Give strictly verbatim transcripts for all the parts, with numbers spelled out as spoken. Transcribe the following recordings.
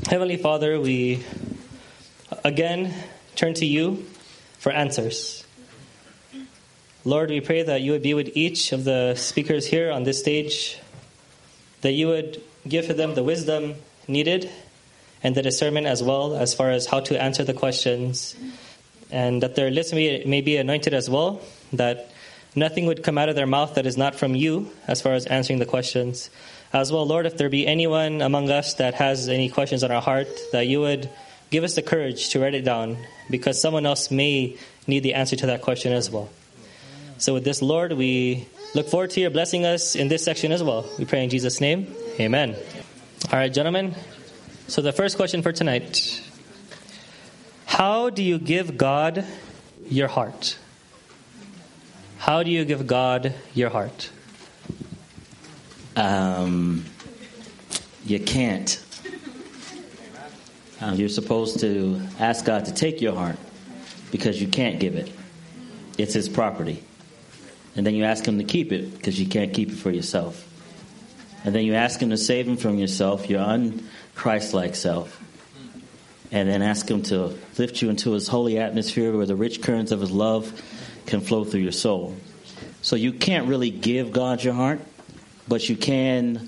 Heavenly Father, we again turn to you for answers. Lord, we pray that you would be with each of the speakers here on this stage, that you would give to them the wisdom needed and the discernment as well as far as how to answer the questions, and that their lips may, may be anointed as well, that nothing would come out of their mouth that is not from you as far as answering the questions. As well, Lord, if there be anyone among us that has any questions on our heart, that you would give us the courage to write it down, because someone else may need the answer to that question as well. So with this, Lord, we look forward to your blessing us in this section as well. We pray in Jesus' name. Amen. All right, gentlemen. So the first question for tonight. How do you give God your heart? How do you give God your heart? Um, you can't. Uh, you're supposed to ask God to take your heart because you can't give it. It's his property. And then you ask him to keep it because you can't keep it for yourself. And then you ask him to save him from yourself, your un-Christ-like self. And then ask him to lift you into his holy atmosphere where the rich currents of his love can flow through your soul. So you can't really give God your heart, but you can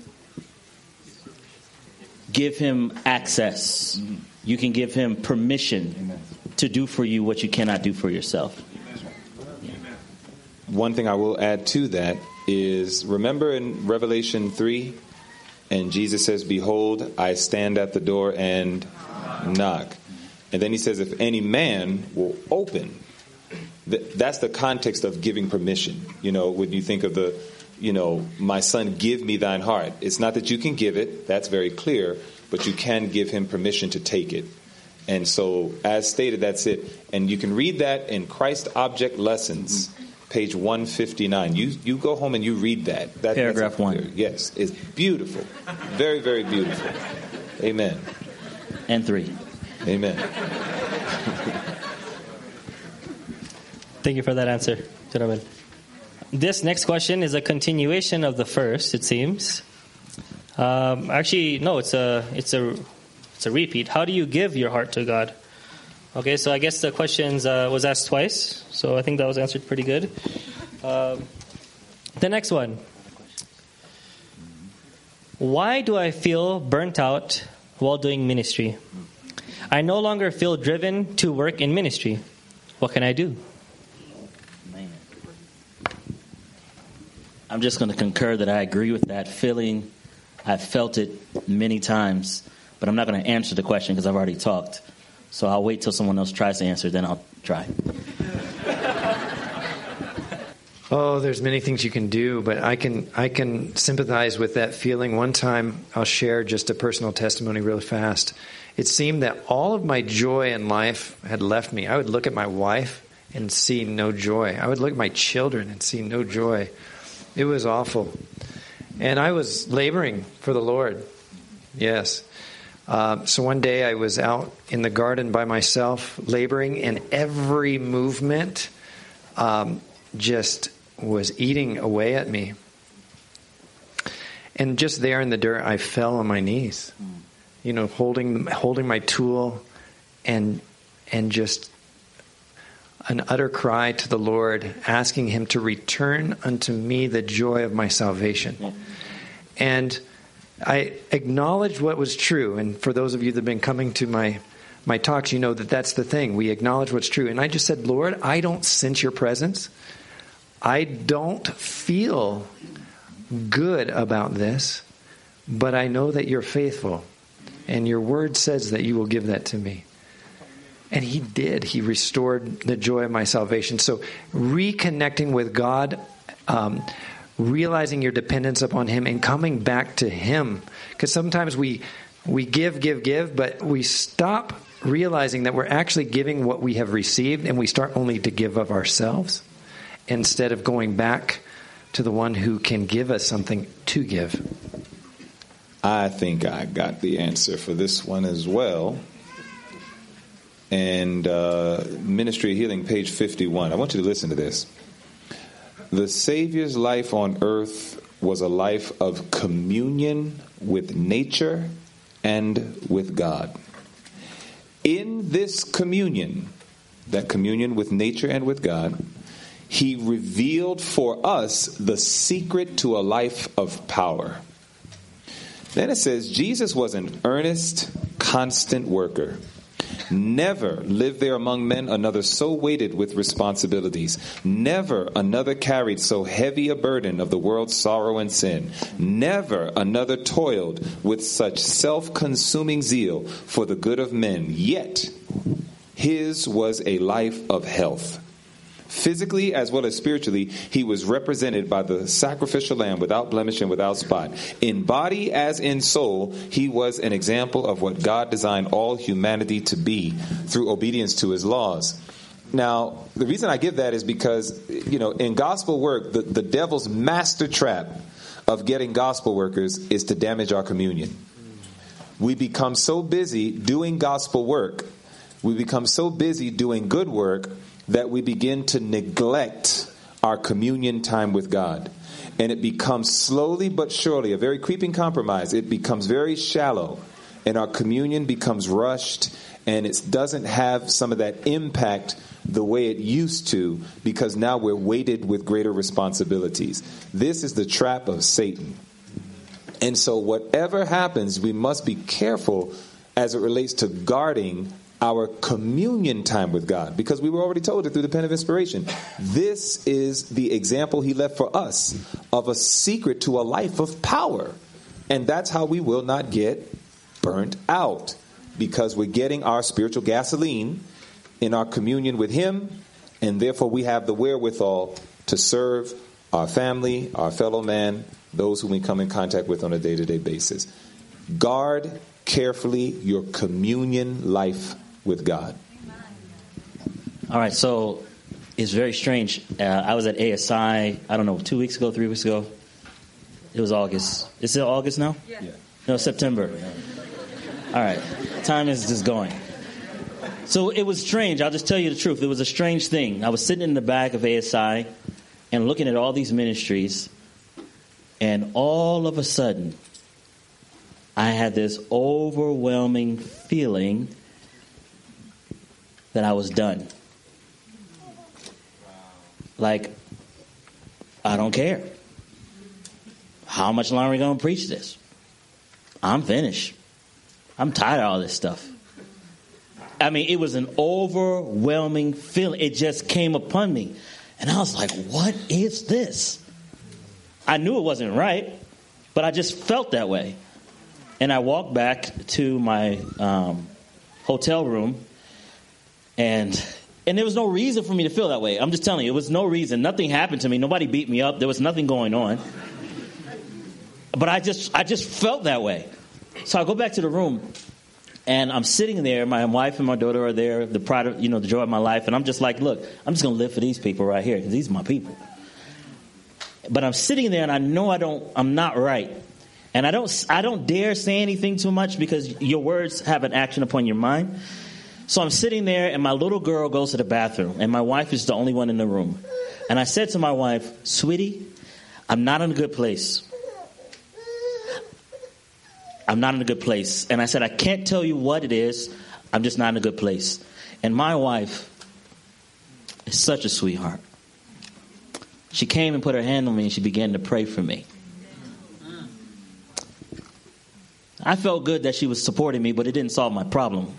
give him access. Mm-hmm. You can give him permission Amen. To do for you what you cannot do for yourself. Amen. One thing I will add to that is, remember in Revelation three, and Jesus says, "Behold, I stand at the door and knock." And then he says, "If any man will open." That's the context of giving permission. You know, when you think of the, you know, "My son, give me thine heart." It's not that you can give it. That's very clear. But you can give him permission to take it. And so, as stated, that's it. And you can read that in Christ Object Lessons, page one fifty-nine. You you go home and you read that. that Paragraph one. Yes, it's beautiful. Very, very beautiful. Amen. And three. Amen. Thank you for that answer, gentlemen. This next question is a continuation of the first, it seems. Um, actually, no, it's a it's a it's a repeat. How do you give your heart to God? Okay, so I guess the question uh, was asked twice, so I think that was answered pretty good. Um, the next one. Why do I feel burnt out while doing ministry? I no longer feel driven to work in ministry. What can I do? I'm just going to concur that I agree with that feeling. I've felt it many times, but I'm not going to answer the question because I've already talked. So I'll wait till someone else tries to answer, then I'll try. Oh, there's many things you can do, but I can I can sympathize with that feeling. One time, I'll share just a personal testimony really fast. It seemed that all of my joy in life had left me. I would look at my wife and see no joy. I would look at my children and see no joy. It was awful. And I was laboring for the Lord. Yes. Uh, so one day I was out in the garden by myself, laboring, and every movement um, just was eating away at me. And just there in the dirt, I fell on my knees, you know, holding holding my tool, and and just an utter cry to the Lord, asking him to return unto me the joy of my salvation. Yeah. And I acknowledged what was true. And for those of you that have been coming to my, my talks, you know that that's the thing. We acknowledge what's true. And I just said, Lord, I don't sense your presence. I don't feel good about this, but I know that you're faithful. And your word says that you will give that to me. And he did. He restored the joy of my salvation. So reconnecting with God, um, realizing your dependence upon him, and coming back to him. Because sometimes we we give, give, give, but we stop realizing that we're actually giving what we have received, and we start only to give of ourselves instead of going back to the one who can give us something to give. I think I got the answer for this one as well. And uh, Ministry of Healing, page fifty-one. I want you to listen to this. The Savior's life on earth was a life of communion with nature and with God. In this communion, that communion with nature and with God, he revealed for us the secret to a life of power. Then it says, Jesus was an earnest, constant worker. Never lived there among men another so weighted with responsibilities. Never another carried so heavy a burden of the world's sorrow and sin. Never another toiled with such self-consuming zeal for the good of men. Yet his was a life of health. Physically as well as spiritually, he was represented by the sacrificial lamb without blemish and without spot. In body as in soul, he was an example of what God designed all humanity to be through obedience to his laws. Now, the reason I give that is because, you know, in gospel work, the, the devil's master trap of getting gospel workers is to damage our communion. We become so busy doing gospel work, we become so busy doing good work, that we begin to neglect our communion time with God. And it becomes slowly but surely a very creeping compromise. It becomes very shallow, and our communion becomes rushed, and it doesn't have some of that impact the way it used to, because now we're weighted with greater responsibilities. This is the trap of Satan. And so whatever happens, we must be careful as it relates to guarding our communion time with God, because we were already told it through the pen of inspiration. This is the example he left for us of a secret to a life of power. And that's how we will not get burnt out, because we're getting our spiritual gasoline in our communion with him, and therefore we have the wherewithal to serve our family, our fellow man, those who we come in contact with on a day-to-day basis. Guard carefully your communion life with God. All right, so it's very strange. Uh, I was at A S I, I don't know, two weeks ago, three weeks ago. It was August. Is it August now? Yeah. No, September. All right, time is just going. So it was strange. I'll just tell you the truth. It was a strange thing. I was sitting in the back of A S I and looking at all these ministries, and all of a sudden, I had this overwhelming feeling that I was done. Like, I don't care. How much longer are we going to preach this? I'm finished. I'm tired of all this stuff. I mean, it was an overwhelming feeling. It just came upon me. And I was like, what is this? I knew it wasn't right, but I just felt that way. And I walked back to my um, hotel room, and and there was no reason for me to feel that way. I'm just telling you, it was no reason. Nothing happened to me. Nobody beat me up. There was nothing going on. But I just I just felt that way. So I go back to the room, and I'm sitting there. My wife and my daughter are there, the pride of, you know, the joy of my life. And I'm just like, look, I'm just going to live for these people right here, because these are my people. But I'm sitting there, and I know I don't. I'm not right. And I don't I don't dare say anything too much, because your words have an action upon your mind. So I'm sitting there, and my little girl goes to the bathroom, and my wife is the only one in the room. And I said to my wife, sweetie, I'm not in a good place. I'm not in a good place. And I said, I can't tell you what it is. I'm just not in a good place. And my wife is such a sweetheart. She came and put her hand on me, and she began to pray for me. I felt good that she was supporting me, but it didn't solve my problem.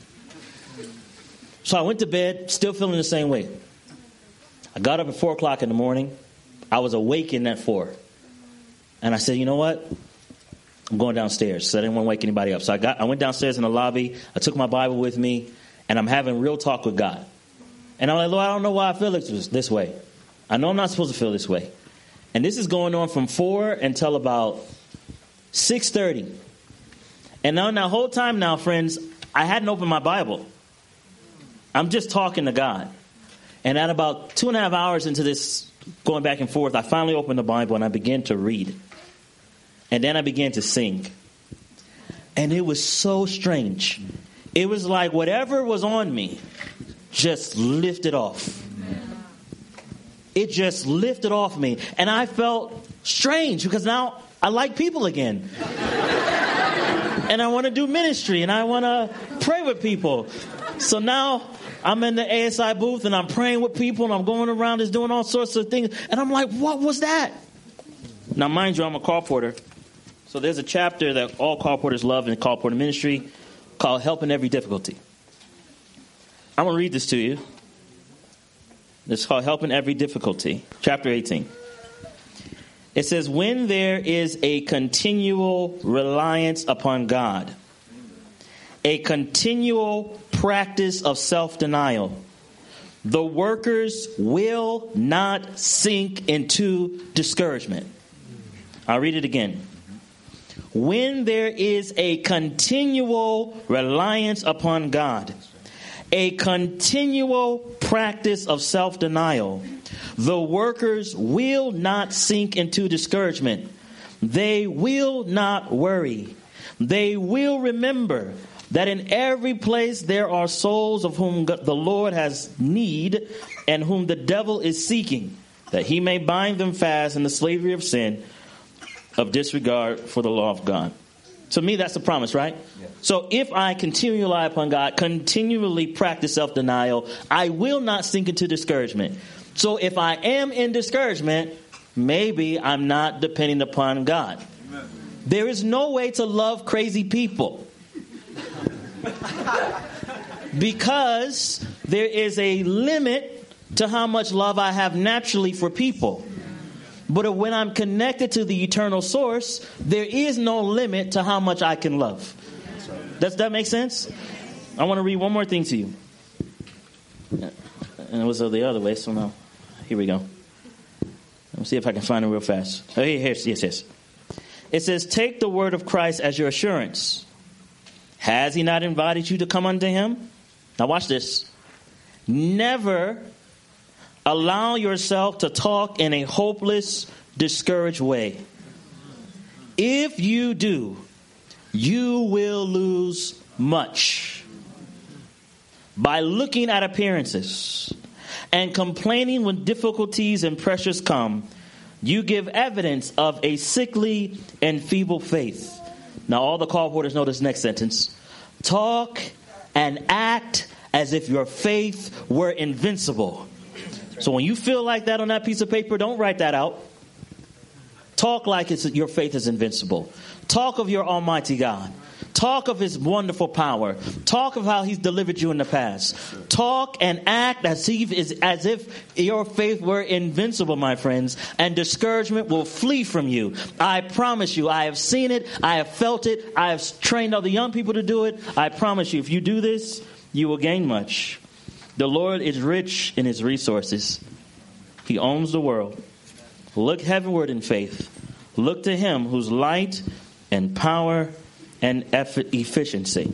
So I went to bed, still feeling the same way. I got up at four o'clock in the morning. I was awakened at four. And I said, you know what? I'm going downstairs. So I didn't want to wake anybody up. So I got, I went downstairs in the lobby. I took my Bible with me, and I'm having real talk with God. And I'm like, Lord, I don't know why I feel this way. I know I'm not supposed to feel this way. And this is going on from four until about six thirty. And now, now, whole time now, friends, I hadn't opened my Bible. I'm just talking to God. And at about two and a half hours into this going back and forth, I finally opened the Bible and I began to read. And then I began to sing. And it was so strange. It was like whatever was on me just lifted off. It just lifted off me. And I felt strange, because now I like people again. and I want to do ministry, and I want to pray with people. So now I'm in the A S I booth, and I'm praying with people, and I'm going around just doing all sorts of things. And I'm like, what was that? Now, mind you, I'm a call porter. So there's a chapter that all call porters love in the call porter ministry called Help in Every Difficulty. I'm going to read this to you. It's called Help in Every Difficulty, chapter eighteen. It says, when there is a continual reliance upon God, a continual practice of self-denial, the workers will not sink into discouragement. I'll read it again. When there is a continual reliance upon God, a continual practice of self-denial, the workers will not sink into discouragement. They will not worry. They will remember that in every place there are souls of whom the Lord has need and whom the devil is seeking, that he may bind them fast in the slavery of sin, of disregard for the law of God. To me, that's the promise, right? Yeah. So if I continually rely upon God, continually practice self-denial, I will not sink into discouragement. So if I am in discouragement, maybe I'm not depending upon God. Amen. There is no way to love crazy people. Because there is a limit to how much love I have naturally for people. But when I'm connected to the eternal source, there is no limit to how much I can love. Does that make sense? I want to read one more thing to you. And it was the other way, so now, here we go. Let me see if I can find it real fast. Oh, here, here, yes, yes. It says, take the word of Christ as your assurance. Has he not invited you to come unto him? Now watch this. Never allow yourself to talk in a hopeless, discouraged way. If you do, you will lose much. By looking at appearances and complaining when difficulties and pressures come, you give evidence of a sickly and feeble faith. Now, all the call porters know this next sentence. Talk and act as if your faith were invincible. So when you feel like that on that piece of paper, don't write that out. Talk like it's, your faith is invincible. Talk of your almighty God. Talk of his wonderful power. Talk of how he's delivered you in the past. Talk and act as if, as if your faith were invincible, my friends, and discouragement will flee from you. I promise you, I have seen it. I have felt it. I have trained other young people to do it. I promise you, if you do this, you will gain much. The Lord is rich in his resources. He owns the world. Look heavenward in faith. Look to him whose light and power and effort, efficiency.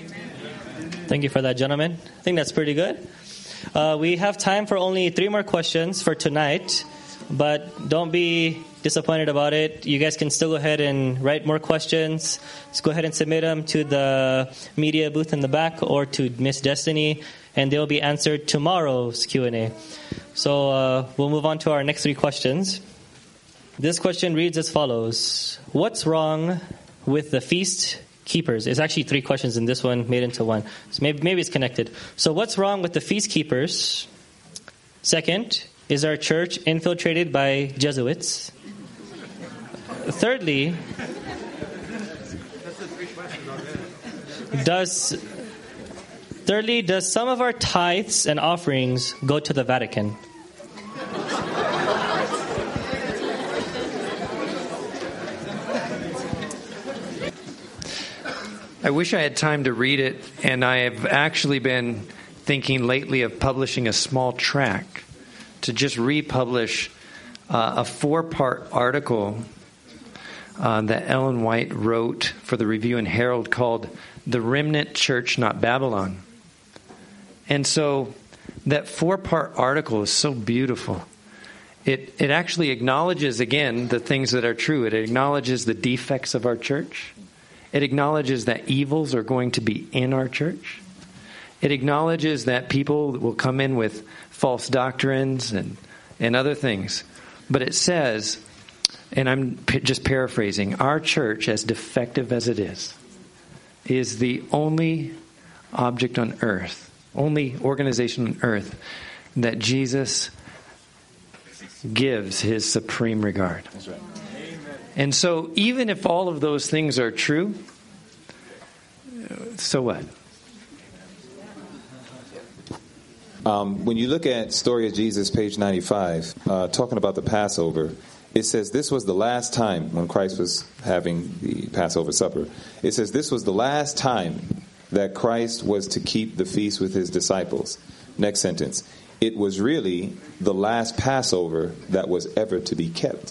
Thank you for that, gentlemen. I think that's pretty good. Uh, we have time for only three more questions for tonight, but don't be disappointed about it. You guys can still go ahead and write more questions. Just go ahead and submit them to the media booth in the back or to Miss Destiny, and they'll be answered tomorrow's Q and A. So uh, we'll move on to our next three questions. This question reads as follows. What's wrong with the feast keepers? It's actually three questions in this one made into one. So maybe, maybe it's connected. So what's wrong with the feast keepers? Second, is our church infiltrated by Jesuits? Thirdly, does thirdly does some of our tithes and offerings go to the Vatican? I wish I had time to read it, and I have actually been thinking lately of publishing a small tract to just republish uh, a four-part article uh, that Ellen White wrote for the Review and Herald called The Remnant Church, Not Babylon. And so that four-part article is so beautiful. It, it actually acknowledges, again, the things that are true. It acknowledges the defects of our church. It acknowledges that evils are going to be in our church. It acknowledges that people will come in with false doctrines and, and other things. But it says, and I'm p- just paraphrasing, our church, as defective as it is, is the only object on earth, only organization on earth that Jesus gives his supreme regard. That's right. And so even if all of those things are true, so what? Um, when you look at Story of Jesus, page ninety-five, uh, talking about the Passover, it says this was the last time when Christ was having the Passover supper. It says this was the last time that Christ was to keep the feast with his disciples. Next sentence. It was really the last Passover that was ever to be kept.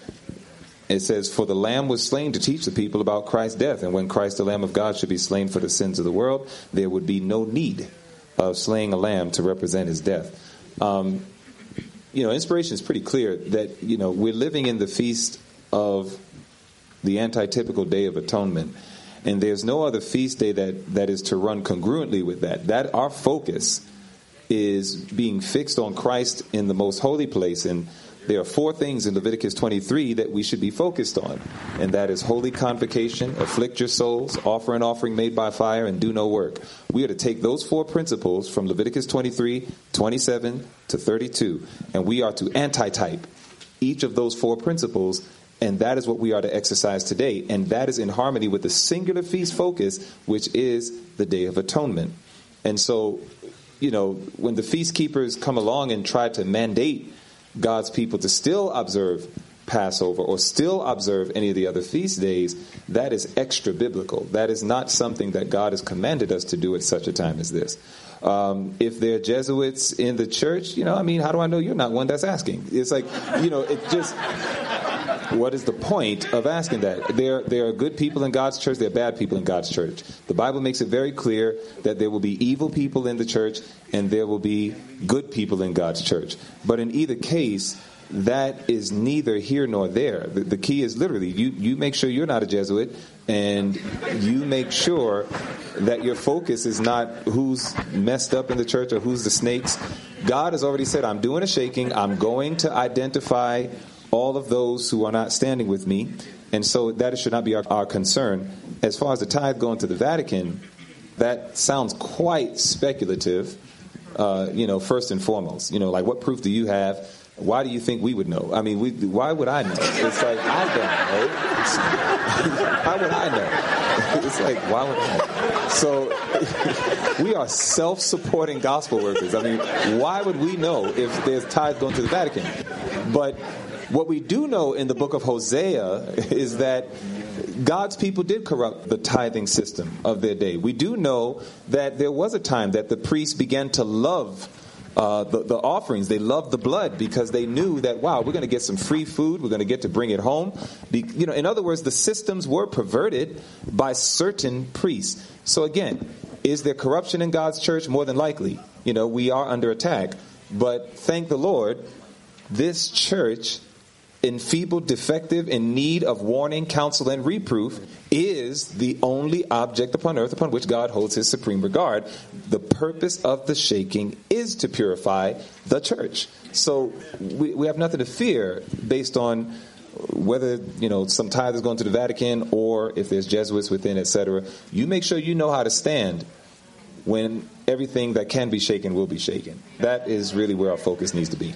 It says, for the Lamb was slain to teach the people about Christ's death. And when Christ, the Lamb of God, should be slain for the sins of the world, there would be no need of slaying a lamb to represent his death. Um, you know, inspiration is pretty clear that, you know, we're living in the feast of the antitypical Day of Atonement. And there's no other feast day that, that is to run congruently with that. That our focus is being fixed on Christ in the most holy place. And there are four things in Leviticus twenty-three that we should be focused on. And that is holy convocation, afflict your souls, offer an offering made by fire, and do no work. We are to take those four principles from Leviticus twenty-three, twenty-seven to thirty-two, and we are to antitype each of those four principles, and that is what we are to exercise today. And that is in harmony with the singular feast focus, which is the Day of Atonement. And so, you know, when the feast keepers come along and try to mandate God's people to still observe Passover or still observe any of the other feast days, that is extra biblical. That is not something that God has commanded us to do at such a time as this. Um, if there are Jesuits in the church, you know, I mean, how do I know you're not one that's asking? It's like, you know, it just, what is the point of asking that? There, there are good people in God's church. There are bad people in God's church. The Bible makes it very clear that there will be evil people in the church and there will be good people in God's church. But in either case, that is neither here nor there. The, the key is literally you, you make sure you're not a Jesuit, and you make sure that your focus is not who's messed up in the church or who's the snakes. God has already said, I'm doing a shaking. I'm going to identify all of those who are not standing with me. And so that should not be our, our concern. As far as the tithe going to the Vatican, that sounds quite speculative, uh, you know, first and foremost. You know, like, what proof do you have? Why do you think we would know? I mean, we, why would I know? It's like, I don't know. How would I know? It's like, why would I know? So we are self-supporting gospel workers. I mean, why would we know if there's tithe going to the Vatican? But what we do know in the book of Hosea is that God's people did corrupt the tithing system of their day. We do know that there was a time that the priests began to love Uh, the, the offerings. They loved the blood because they knew that, wow, we're going to get some free food. We're going to get to bring it home. Be, you know, in other words, the systems were perverted by certain priests. So again, is there corruption in God's church? More than likely. You know, we are under attack. But thank the Lord, this church, enfeebled, defective, in need of warning, counsel, and reproof, is the only object upon earth upon which God holds his supreme regard. The purpose of the shaking is to purify the church. So we, we have nothing to fear based on whether, you know, some tithe is going to the Vatican or if there's Jesuits within, et cetera. You make sure you know how to stand when everything that can be shaken will be shaken. That is really where our focus needs to be.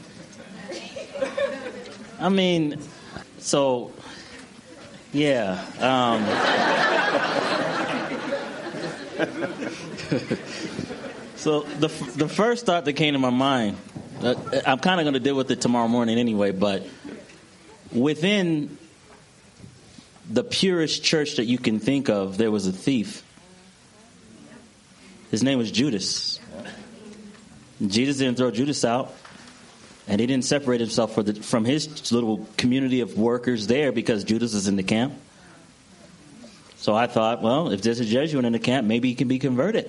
I mean, so, yeah. Um, so the the first thought that came to my mind, uh, I'm kind of going to deal with it tomorrow morning anyway, but within the purest church that you can think of, there was a thief. His name was Judas. Jesus didn't throw Judas out. And he didn't separate himself for the, from his little community of workers there because Judas is in the camp. So I thought, well, if there's a Jesuit in the camp, maybe he can be converted.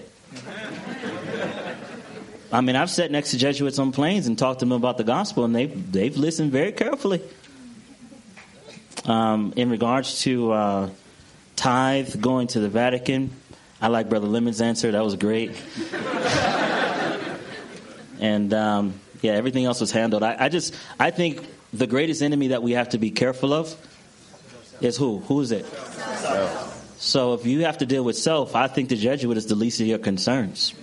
I mean, I've sat next to Jesuits on planes and talked to them about the gospel, and they've, they've listened very carefully. Um, in regards to uh, tithe going to the Vatican, I like Brother Lemon's answer. That was great. and... Um, Yeah, everything else was handled. I, I just, I think the greatest enemy that we have to be careful of is who? Who is it? Self. So if you have to deal with self, I think the Jesuit is the least of your concerns.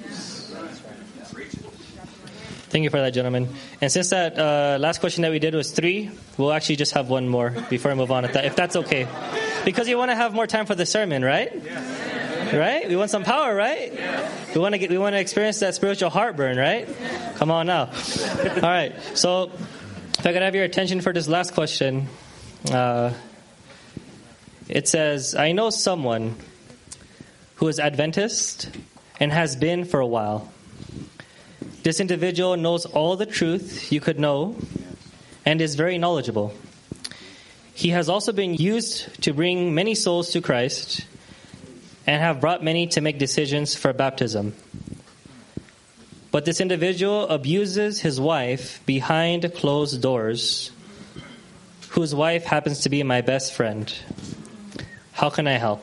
Thank you for that, gentlemen. And since that uh, last question that we did was three, we'll actually just have one more before I move on, if, that, if that's okay. Because you want to have more time for the sermon, right? Right? We want some power, right? We want to get, we want to experience that spiritual heartburn, right? Come on now. All right. So if I could have your attention for this last question. Uh, it says, I know someone who is Adventist and has been for a while. This individual knows all the truth you could know and is very knowledgeable. He has also been used to bring many souls to Christ and have brought many to make decisions for baptism. But this individual abuses his wife behind closed doors, whose wife happens to be my best friend. How can I help?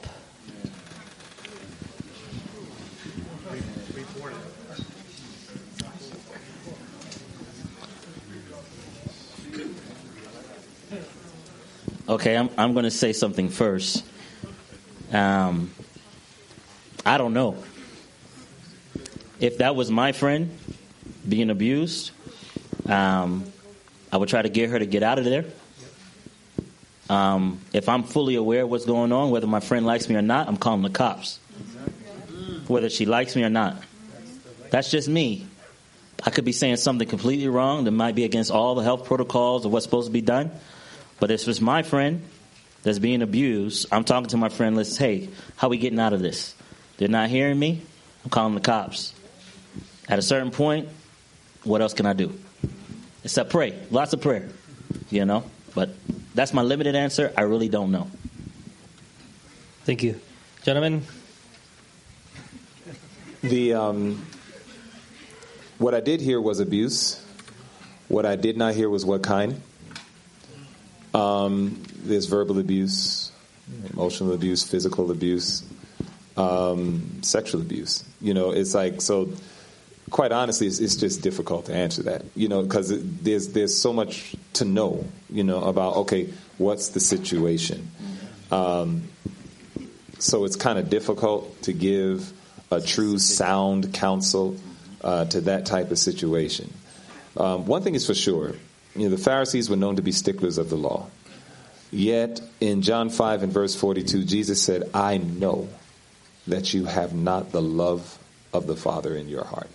Okay, I'm I'm going to say something first. Um, I don't know. If that was my friend being abused, um, I would try to get her to get out of there. Um, if I'm fully aware of what's going on, whether my friend likes me or not, I'm calling the cops. Whether she likes me or not. That's just me. I could be saying something completely wrong that might be against all the health protocols of what's supposed to be done. But if it's my friend that's being abused, I'm talking to my friend, let's, hey, how we getting out of this? They're not hearing me, I'm calling the cops. At a certain point, what else can I do? Except pray. Lots of prayer, you know. But that's my limited answer. I really don't know. Thank you. Gentlemen? The um, what I did hear was abuse. What I did not hear was what kind. Um, there's verbal abuse, emotional abuse, physical abuse, um, sexual abuse. You know, it's like, so quite honestly, it's, it's just difficult to answer that, you know, because there's there's so much to know, you know, about, okay, what's the situation? Um, so it's kind of difficult to give a true sound counsel uh, to that type of situation. Um, one thing is for sure. You know, the Pharisees were known to be sticklers of the law. Yet, in John five and verse forty-two, Jesus said, I know that you have not the love of the Father in your heart.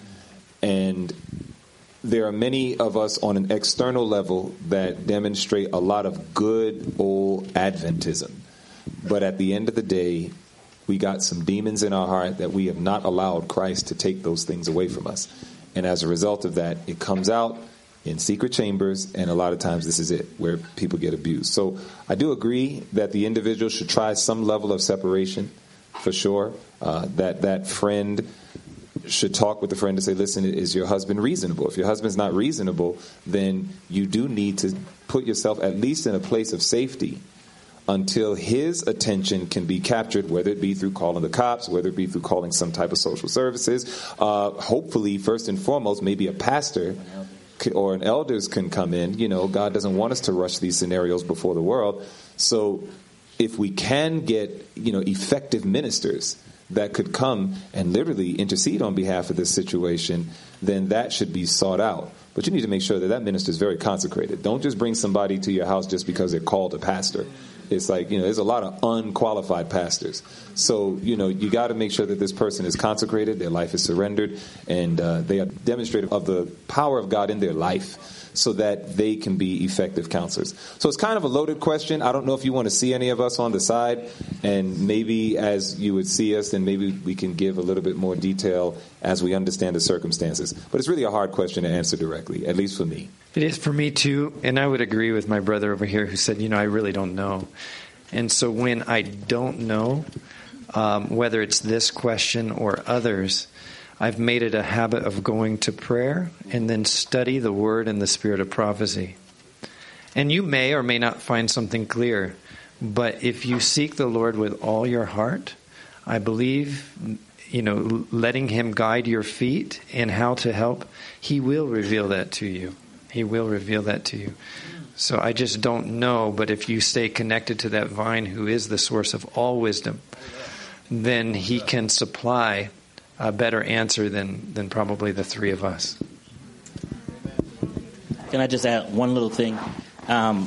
And there are many of us on an external level that demonstrate a lot of good old Adventism. But at the end of the day, we got some demons in our heart that we have not allowed Christ to take those things away from us. And as a result of that, it comes out in secret chambers, and a lot of times this is it, where people get abused. So I do agree that the individual should try some level of separation, for sure. Uh, that that friend should talk with the friend to say, listen, is your husband reasonable? If your husband's not reasonable, then you do need to put yourself at least in a place of safety until his attention can be captured, whether it be through calling the cops, whether it be through calling some type of social services. Uh, hopefully, first and foremost, maybe a pastor or an elders can come in. You know, God doesn't want us to rush these scenarios before the world. So if we can get, you know, effective ministers that could come and literally intercede on behalf of this situation, then that should be sought out. But you need to make sure that that minister is very consecrated. Don't just bring somebody to your house just because they're called a pastor. It's like, you know, there's a lot of unqualified pastors. So, you know, you got to make sure that this person is consecrated, their life is surrendered, and uh, they are demonstrative of the power of God in their life so that they can be effective counselors. So it's kind of a loaded question. I don't know if you want to see any of us on the side, and maybe as you would see us, then maybe we can give a little bit more detail as we understand the circumstances. But it's really a hard question to answer directly, at least for me. It is for me too, and I would agree with my brother over here who said, you know, I really don't know. And so when I don't know, um, whether it's this question or others, I've made it a habit of going to prayer and then study the Word and the Spirit of prophecy. And you may or may not find something clear, but if you seek the Lord with all your heart, I believe, you know, letting Him guide your feet and how to help, He will reveal that to you. He will reveal that to you. So I just don't know, but if you stay connected to that vine who is the source of all wisdom, then he can supply a better answer than, than probably the three of us. Can I just add one little thing? Um,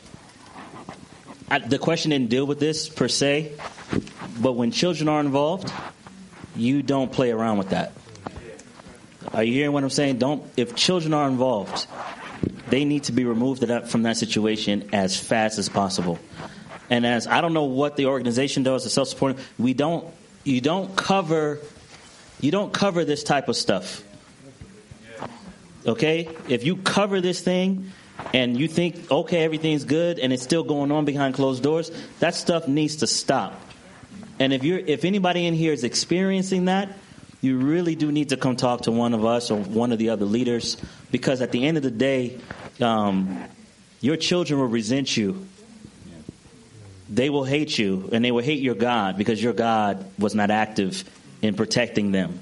I, the question didn't deal with this per se, but when children are involved, you don't play around with that. Are you hearing what I'm saying? Don't. If children are involved, they need to be removed from that situation as fast as possible. And as I don't know what the organization does, the self-supporting, we don't. You don't cover. You don't cover this type of stuff. Okay? If you cover this thing and you think, okay, everything's good and it's still going on behind closed doors, that stuff needs to stop. And if you're, if anybody in here is experiencing that, you really do need to come talk to one of us or one of the other leaders, because at the end of the day, um, your children will resent you. They will hate you, and they will hate your God because your God was not active in protecting them.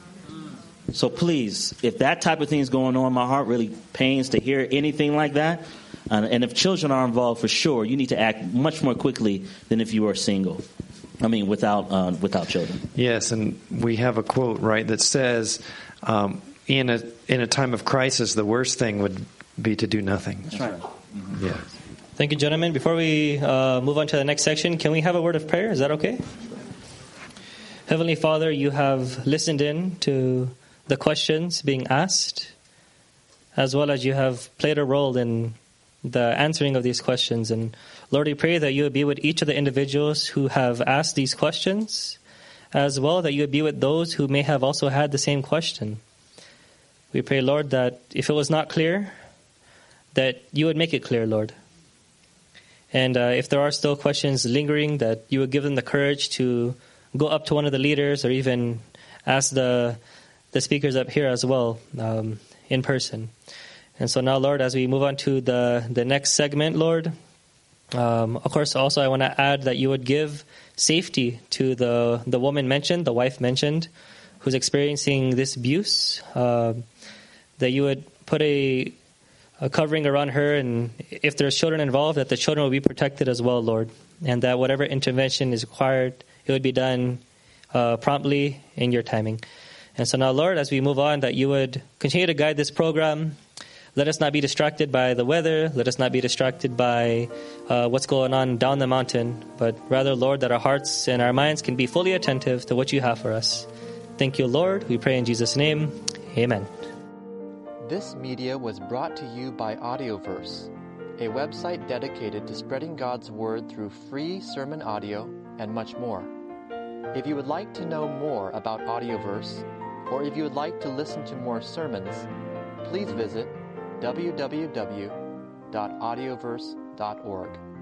So please, if that type of thing is going on, my heart really pains to hear anything like that. Uh, and if children are involved, for sure, you need to act much more quickly than if you were single. I mean, without uh, without children. Yes, and we have a quote, right, that says, um, in a in a time of crisis, the worst thing would be to do nothing. That's right. Mm-hmm. Yes. Thank you, gentlemen. Before we uh, move on to the next section, can we have a word of prayer? Is that okay? Heavenly Father, you have listened in to the questions being asked, as well as you have played a role in the answering of these questions. And Lord, we pray that you would be with each of the individuals who have asked these questions, as well that you would be with those who may have also had the same question. We pray, Lord, that if it was not clear, that you would make it clear, Lord. And uh, if there are still questions lingering, that you would give them the courage to go up to one of the leaders or even ask the the speakers up here as well, um, in person. And so now, Lord, as we move on to the, the next segment, Lord, um, of course, also I want to add that you would give safety to the, the woman mentioned, the wife mentioned, who's experiencing this abuse, uh, that you would put a, a covering around her, and if there's children involved, that the children will be protected as well, Lord, and that whatever intervention is required, it would be done uh, promptly in your timing. And so now, Lord, as we move on, that you would continue to guide this program. Let us not be distracted by the weather. Let us not be distracted by uh, what's going on down the mountain. But rather, Lord, that our hearts and our minds can be fully attentive to what you have for us. Thank you, Lord. We pray in Jesus' name. Amen. This media was brought to you by Audioverse, a website dedicated to spreading God's Word through free sermon audio and much more. If you would like to know more about Audioverse, or if you would like to listen to more sermons, please visit w w w dot audioverse dot org.